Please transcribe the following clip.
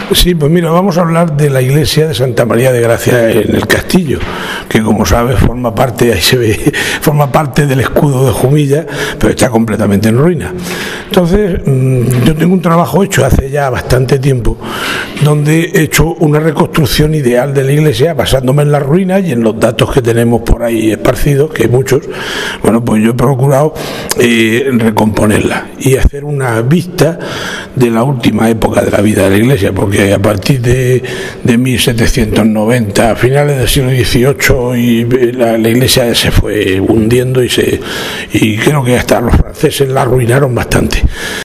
Sí, pues mira, vamos a hablar de la iglesia de Santa María de Gracia en el Castillo, que como sabes forma parte, ahí se ve, forma parte del escudo de Jumilla, pero está completamente en ruina. Entonces, yo tengo un trabajo hecho hace ya bastante tiempo, donde he hecho una reconstrucción ideal de la iglesia, basándome en las ruinas y en los datos que tenemos por ahí esparcidos, que hay muchos. Bueno, pues yo he procurado recomponerla y hacer una vista de la última época de la vida de la iglesia, porque a partir de 1790, a finales del siglo XVIII, y la iglesia se fue hundiendo y creo que hasta los franceses la arruinaron bastante.